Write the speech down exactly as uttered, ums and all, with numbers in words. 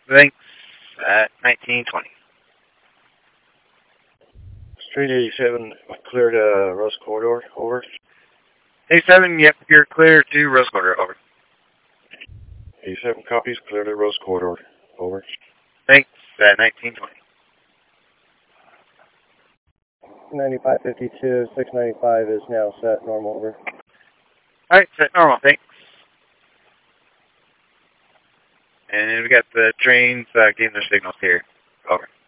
Thanks. At nineteen twenty. Street eighty-seven, clear to Rose Corridor, over. eighty-seven, yep, you're clear to Rose Corridor, over. eighty-seven copies, clear to Rose Corridor, over. Thanks. At nineteen twenty. ninety-five fifty-two, six ninety-five is now set, normal, over. Alright, set normal, thanks. And we got the trains uh, getting their signals here. Over.